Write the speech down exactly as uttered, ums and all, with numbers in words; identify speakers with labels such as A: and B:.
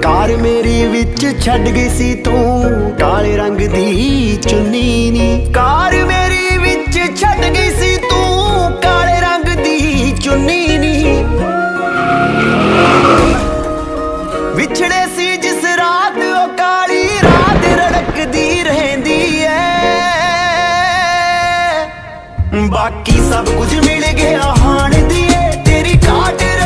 A: Car मेरी विच छड़ गई सी तू काले रंग दी चुन्नी नी। कार मेरी विच छड़ गई सी तू काले रंग दी चुन्नी नी। विछड़े सी जिस रात ओ काली रात रड़कदी रहंदी है। बाकी सब कुछ मिल गया हाण दी तेरी काट